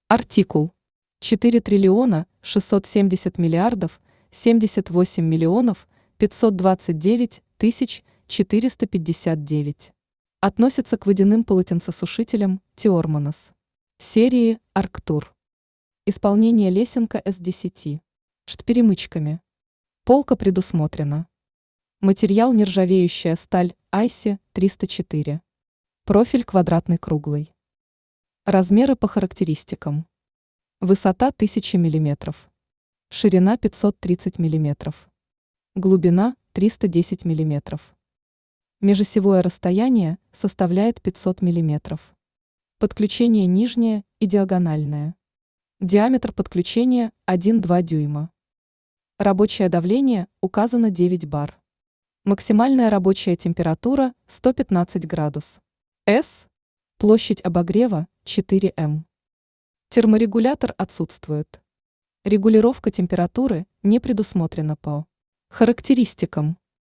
Артикул 4 триллиона 670 миллиардов 78 миллионов 529 тысяч 459. Относится к водяным полотенцесушителям Тиормонос. Серии Арктур. Исполнение лесенка С10. Штперемычками. Полка предусмотрена. Материал нержавеющая сталь Айси 304. Профиль квадратный круглый. Размеры по характеристикам. Высота 1000 мм. Ширина 530 мм. Глубина 310 мм. Межосевое расстояние составляет 500 мм. Подключение нижнее и диагональное. Диаметр подключения 1,2 дюйма. Рабочее давление указано 9 бар. Максимальная рабочая температура 115 градус. С. Площадь обогрева 4 М. Терморегулятор отсутствует. Регулировка температуры не предусмотрена по характеристикам.